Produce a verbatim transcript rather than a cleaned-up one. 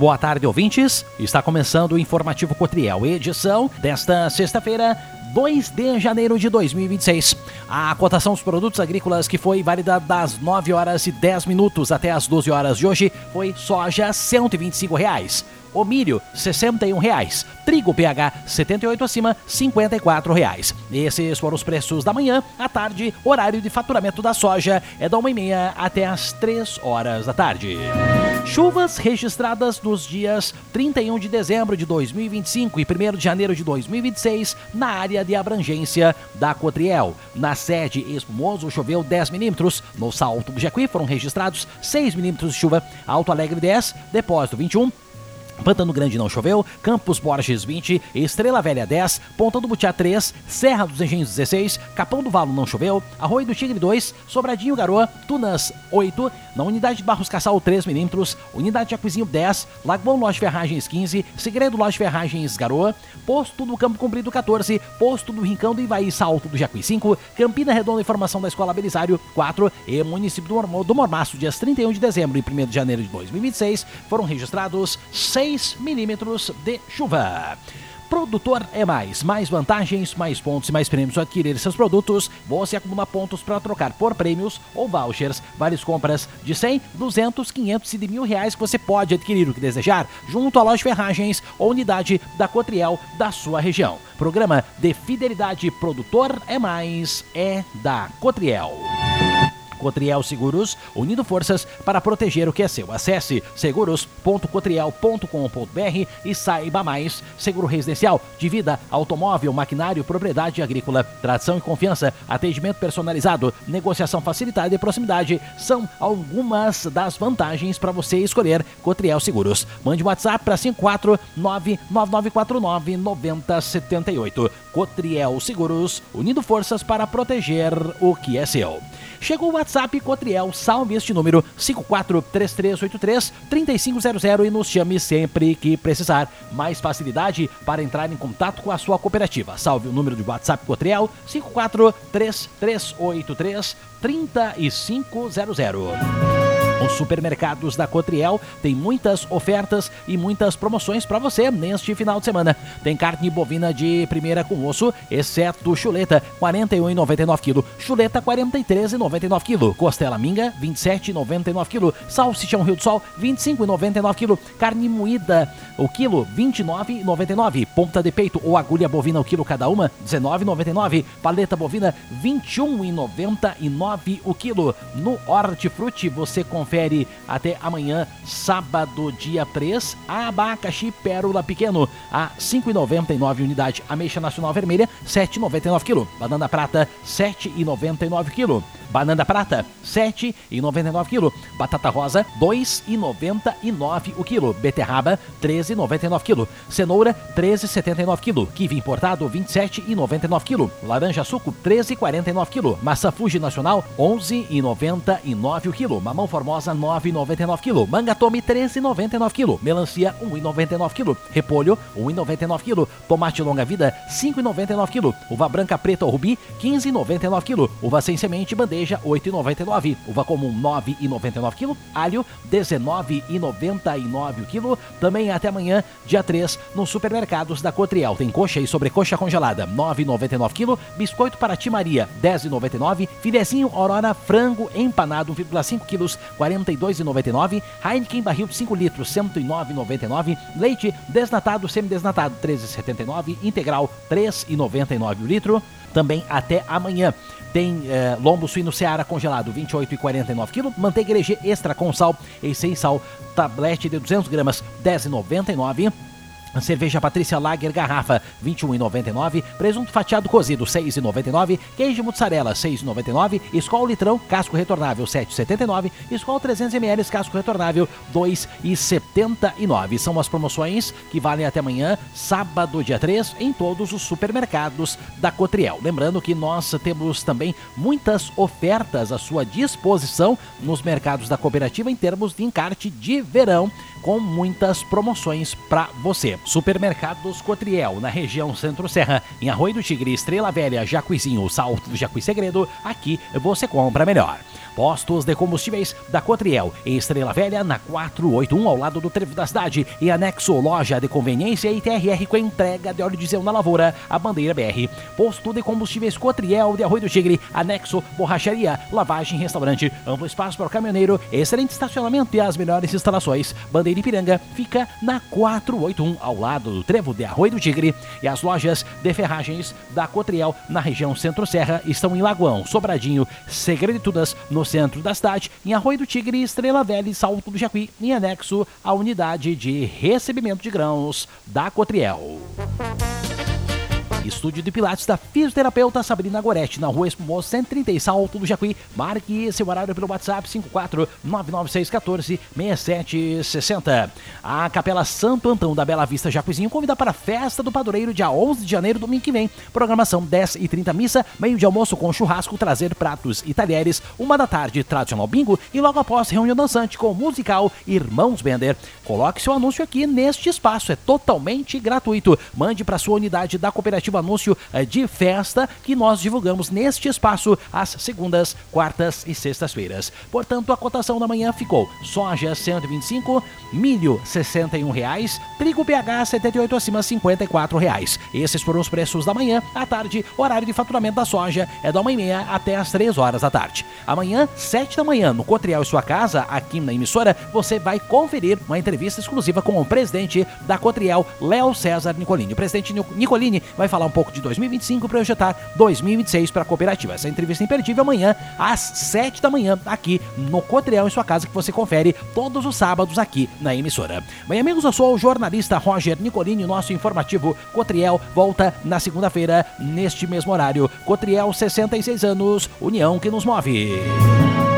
boa tarde, ouvintes. Está começando o Informativo Cotriel, edição desta sexta-feira, dois de janeiro de dois mil e vinte e seis. A cotação dos produtos agrícolas, que foi válida das nove horas e dez minutos até as doze horas de hoje, foi soja cento e vinte e cinco reais. O milho, sessenta e um reais. Trigo P H, setenta e oito acima, cinquenta e quatro reais. Esses foram os preços da manhã. À tarde, horário de faturamento da soja é da uma e meia até as três horas da tarde. Chuvas registradas nos dias trinta e um de dezembro de dois mil e vinte e cinco e primeiro de janeiro de dois mil e vinte e seis na área de abrangência da Cotriel. Na sede Espumoso choveu dez milímetros. No Salto do Jacuí foram registrados seis milímetros de chuva. Alto Alegre dez, Depósito vinte e um. Pantano Grande não choveu, Campos Borges vinte, Estrela Velha dez, Pontão do Butiá três, Serra dos Engenhos dezesseis, Capão do Valo não choveu, Arroio do Tigre dois, Sobradinho Garoa, Tunas oito, na Unidade de Barros Cassal três milímetros, Unidade de Jacuizinho dez, Lagoão Loja Ferragens quinze, Segredo Loja Ferragens Garoa, Posto do Campo Comprido quatorze, Posto do Rincão do Ivaí Salto do Jacuí cinco, Campina Redonda Informação da Escola Belisário quatro e Município do, Mormo, do Mormaço, dias trinta e um de dezembro e primeiro de janeiro de dois mil e vinte e seis, foram registrados seis milímetros de chuva. Produtor é mais, mais vantagens, mais pontos e mais prêmios ao adquirir seus produtos. Você acumula pontos para trocar por prêmios ou vouchers. Várias compras de cem, duzentos, quinhentos e de mil reais que você pode adquirir o que desejar junto à Loja Ferragens ou unidade da Cotriel da sua região. Programa de fidelidade Produtor é mais, é da Cotriel. Cotriel Seguros, unindo forças para proteger o que é seu. Acesse seguros ponto cotriel ponto com ponto br e saiba mais. Seguro residencial, de vida, automóvel, maquinário, propriedade agrícola, tradição e confiança, atendimento personalizado, negociação facilitada e proximidade são algumas das vantagens para você escolher Cotriel Seguros. Mande um WhatsApp para cinco quatro nove nove nove quatro nove nove zero sete oito. Cotriel Seguros, unindo forças para proteger o que é seu. Chegou o WhatsApp Cotriel, salve este número cinco quatro três três oito três três cinco zero zero e nos chame sempre que precisar. Mais facilidade para entrar em contato com a sua cooperativa. Salve o número de WhatsApp Cotriel cinco quatro três três oito três três cinco zero zero. Os supermercados da Cotriel têm muitas ofertas e muitas promoções para você neste final de semana. Tem carne bovina de primeira com osso, exceto chuleta, quarenta e um reais e noventa e nove centavos. Chuleta, quarenta e três reais e noventa e nove centavos. Costela minga, vinte e sete reais e noventa e nove centavos. Salsichão Rio do Sol, vinte e cinco reais e noventa e nove centavos. Carne moída, o quilo, vinte e nove reais e noventa e nove centavos. Ponta de peito ou agulha bovina, o quilo cada uma, dezenove reais e noventa e nove centavos. Paleta bovina, vinte e um reais e noventa e nove centavos o quilo. No Hortifruti você confere até amanhã, sábado, dia três, abacaxi pérola pequeno a cinco reais e noventa e nove centavos unidade, ameixa nacional vermelha sete reais e noventa e nove centavos quilo, banana prata sete reais e noventa e nove centavos quilo, banana prata sete reais e noventa e nove centavos quilo, batata rosa dois reais e noventa e nove centavos o quilo, beterraba treze reais e noventa e nove centavos quilo, cenoura treze reais e setenta e nove centavos quilo, kiwi importado vinte e sete reais e noventa e nove centavos quilo, laranja suco treze reais e quarenta e nove centavos quilo, maçã Fuji nacional onze reais e noventa e nove centavos quilo, mamão formosa nove reais e noventa e nove centavos quilo, manga tome treze reais e noventa e nove centavos quilo, melancia um real e noventa e nove centavos quilo, repolho um real e noventa e nove centavos quilo, tomate longa vida cinco reais e noventa e nove centavos quilo, uva branca preta ou rubi quinze reais e noventa e nove centavos quilo, uva sem semente bandeja oito reais e noventa e nove centavos, uva comum nove reais e noventa e nove centavos quilo, alho dezenove reais e noventa e nove centavos o quilo. Também até amanhã, dia três, nos supermercados da Cotriel. Tem coxa e sobrecoxa congelada nove reais e noventa e nove centavos quilo, biscoito Paraty Maria dez reais e noventa e nove centavos, filezinho Aurora frango empanado um vírgula cinco quilos quarenta e dois reais e noventa e nove centavos, Heineken barril de cinco litros cento e nove reais e noventa e nove centavos, leite desnatado semidesnatado treze reais e setenta e nove centavos, integral três reais e noventa e nove centavos o litro. Também até amanhã tem eh, lombo suíno Seara congelado vinte e oito reais e quarenta e nove centavos, manteiga L G extra com sal e sem sal, tablete de duzentos gramas dez reais e noventa e nove centavos. Cerveja Patrícia Lager garrafa vinte e um reais e noventa e nove centavos, presunto fatiado cozido seis reais e noventa e nove centavos, queijo mussarela seis reais e noventa e nove centavos, Skol litrão casco retornável sete reais e setenta e nove centavos, Skol trezentos mililitros casco retornável dois reais e setenta e nove centavos. São as promoções que valem até amanhã, sábado dia três, em todos os supermercados da Cotriel. Lembrando que nós temos também muitas ofertas à sua disposição nos mercados da cooperativa em termos de encarte de verão, com muitas promoções para você. Supermercados Cotriel, na região Centro-Serra, em Arroio do Tigre, Estrela Velha, Jacuizinho, Salto do Jacuí Segredo, aqui você compra melhor. Postos de combustíveis da Cotriel, em Estrela Velha, na quatrocentos e oitenta e um, ao lado do trevo da cidade, e anexo loja de conveniência e T R R com entrega de óleo diesel na Lavoura, a Bandeira B R. Posto de combustíveis Cotriel de Arroio do Tigre, anexo borracharia, lavagem, restaurante, amplo espaço para o caminhoneiro, excelente estacionamento e as melhores instalações. Bandeira Ipiranga fica na quatrocentos e oitenta e um, ao lado do trevo de Arroio do Tigre, e as lojas de ferragens da Cotriel na região Centro-Serra estão em Lagoão, Sobradinho, Segreditudas, no centro da cidade, em Arroio do Tigre, Estrela Velha e Salto do Jacuí, em anexo à unidade de recebimento de grãos da Cotriel. Estúdio de Pilates da fisioterapeuta Sabrina Goretti, na rua Espumoso cento e trinta e Salto do Jacuí. Marque seu horário pelo WhatsApp cinco quatro nove nove seis um quatro seis sete seis zero. A Capela Santo Antão da Bela Vista Jacuizinho convida para a Festa do Padroeiro, dia onze de janeiro, domingo que vem. Programação dez e trinta missa, meio de almoço com churrasco, trazer pratos e talheres, uma da tarde, tradicional bingo, e logo após reunião dançante com o musical Irmãos Bender. Coloque seu anúncio aqui neste espaço, é totalmente gratuito. Mande para sua unidade da cooperativa anúncio de festa que nós divulgamos neste espaço às segundas, quartas e sextas-feiras. Portanto, a cotação da manhã ficou: soja cento e vinte e cinco, milho sessenta e um reais, trigo P H setenta e oito acima cinquenta e quatro reais. Esses foram os preços da manhã. À tarde, horário de faturamento da soja é da uma e meia até as três horas da tarde. Amanhã, sete da manhã, no Cotriel e sua casa, aqui na emissora, você vai conferir uma entrevista exclusiva com o presidente da Cotriel, Léo César Nicolini. O presidente Nicolini vai falar um pouco de dois mil e vinte e cinco, projetar dois mil e vinte e seis para a cooperativa. Essa entrevista imperdível amanhã às sete da manhã aqui no Cotriel em sua casa, que você confere todos os sábados aqui na emissora. Bem, amigos, eu sou o jornalista Roger Nicolini. Nosso informativo Cotriel volta na segunda-feira neste mesmo horário. Cotriel, sessenta e seis anos, união que nos move.